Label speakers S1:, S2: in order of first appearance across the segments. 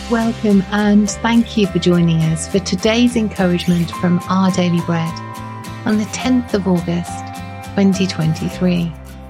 S1: Welcome and thank you for joining us for today's encouragement from Our Daily Bread on the 10th of August, 2023.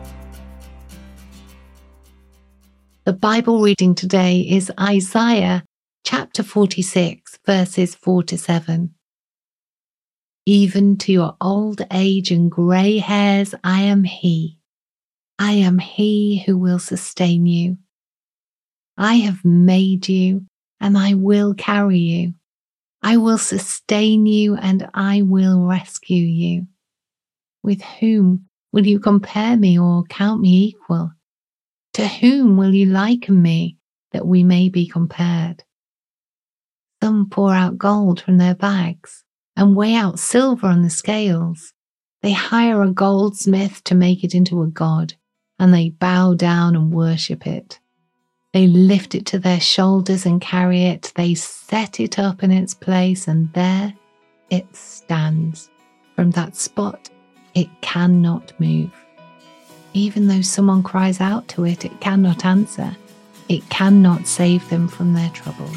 S1: The Bible reading today is Isaiah chapter 46, verses 4-7. Even to your old age and grey hairs, I am He. I am He who will sustain you. I have made you, and I will carry you. I will sustain you, and I will rescue you. With whom will you compare me or count me equal? To whom will you liken me, that we may be compared? Some pour out gold from their bags and weigh out silver on the scales. They hire a goldsmith to make it into a god, and they bow down and worship it. They lift it to their shoulders and carry it. They set it up in its place, and there it stands. From that spot, it cannot move. Even though someone cries out to it, it cannot answer. It cannot save them from their troubles.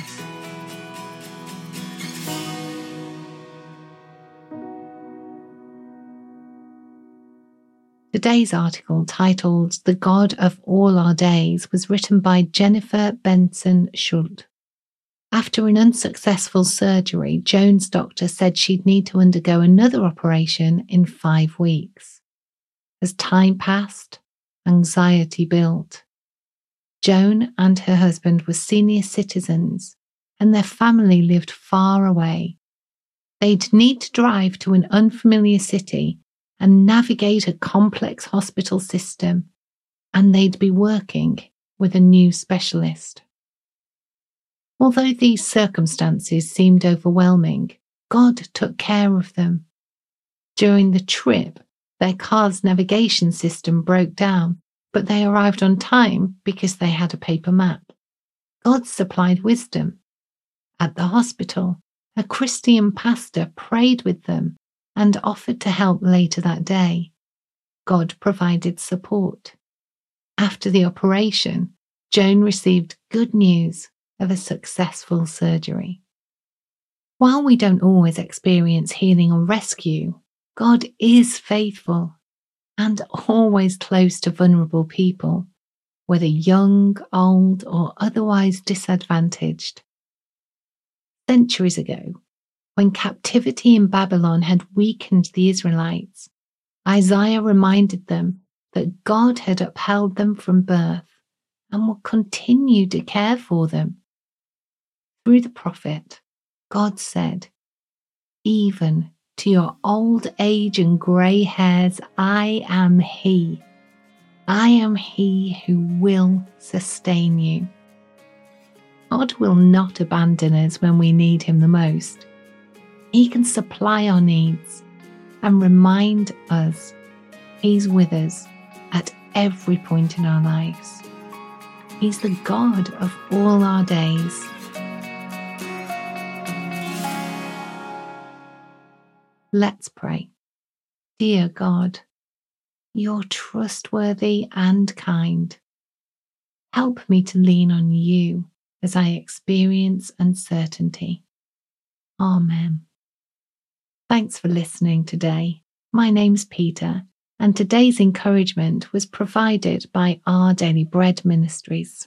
S1: Today's article, titled The God of All Our Days, was written by Jennifer Benson Schultz. After an unsuccessful surgery, Joan's doctor said she'd need to undergo another operation in 5 weeks. As time passed, anxiety built. Joan and her husband were senior citizens, and their family lived far away. They'd need to drive to an unfamiliar city and navigate a complex hospital system, and they'd be working with a new specialist. Although these circumstances seemed overwhelming, God took care of them. During the trip, their car's navigation system broke down, but they arrived on time because they had a paper map. God supplied wisdom. At the hospital, a Christian pastor prayed with them and offered to help later that day. God provided support. After the operation, Joan received good news of a successful surgery. While we don't always experience healing or rescue, God is faithful and always close to vulnerable people, whether young, old, or otherwise disadvantaged. Centuries ago, when captivity in Babylon had weakened the Israelites, Isaiah reminded them that God had upheld them from birth and would continue to care for them. Through the prophet, God said, "Even to your old age and grey hairs, I am He. I am He who will sustain you." God will not abandon us when we need Him the most. He can supply our needs and remind us He's with us at every point in our lives. He's the God of all our days. Let's pray. Dear God, you're trustworthy and kind. Help me to lean on you as I experience uncertainty. Amen. Thanks for listening today. My name's Peter, and today's encouragement was provided by Our Daily Bread Ministries.